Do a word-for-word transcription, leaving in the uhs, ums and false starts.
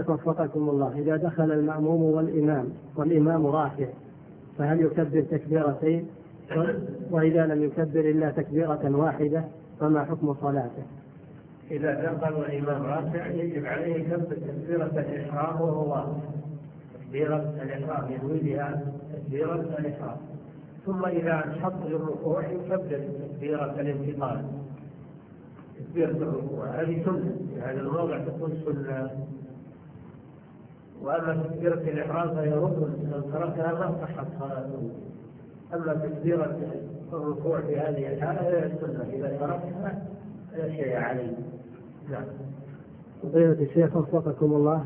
شيخ وفقكم الله، إذا دخل المأموم والإمام والإمام راكع فهل يكبر تكبيرتين؟ وإذا لم يكبر إلا تكبيرة واحدة فما حكم صلاته؟ إذا دخل والإمام راكع يجب عليه يكبر تكبيرة الإحرام وهو واقف، تكبيرة الإحرام ينوي بها تكبيرة الإحرام، ثم إذا انحط للركوع يكبر تكبيرة الانتقال، تكبيرة الركوع هذه سنة في هذا الموضع تكون سنة. وأما تكبيرة الإحرام فهي ركن من تركها ما صحت صلاته. أما تكبيرة الركوع في هذه الحالة هي السنة، إذا تركها لا شيء عليه. نعم. فضيلة الشيخ وفقكم الله،